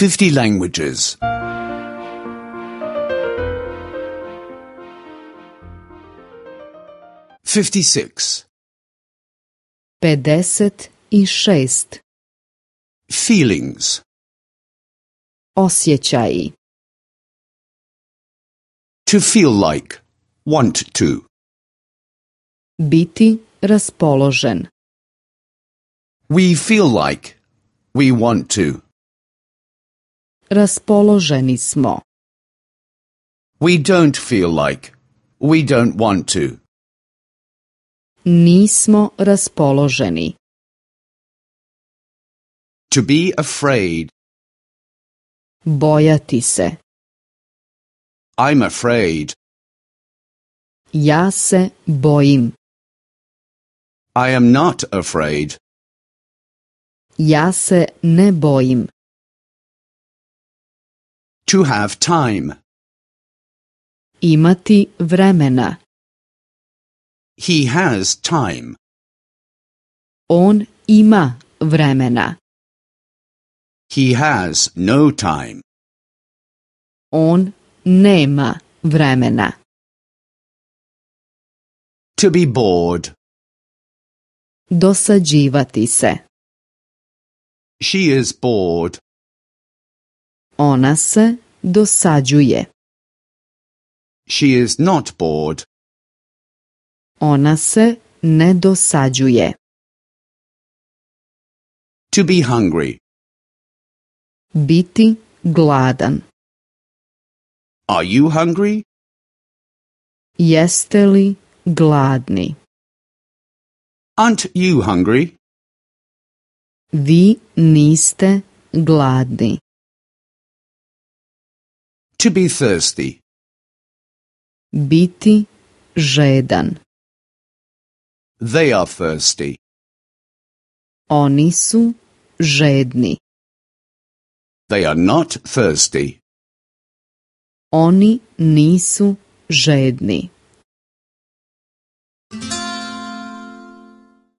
50 languages. 56. 56. Feelings. Osjećaji. To feel like. Want to. Biti raspoložen. We feel like. We want to. Raspoloženi smo. We don't feel like. We don't want to. Nismo raspoloženi. To be afraid. Bojati se. I'm afraid. Ja se bojim. I am not afraid. Ja se ne bojim. To have time. Imati vremena. He has time. On ima vremena. He has no time. On nema vremena. To be bored. Dosađivati se. She is bored. Ona se dosađuje. She is not bored. Ona se ne dosađuje. To be hungry. Biti gladan. Are you hungry? Jeste li gladni? Aren't you hungry? Vi niste gladni. To be thirsty. Biti žedan. They are thirsty. Oni su žedni. They are not thirsty. Oni nisu žedni.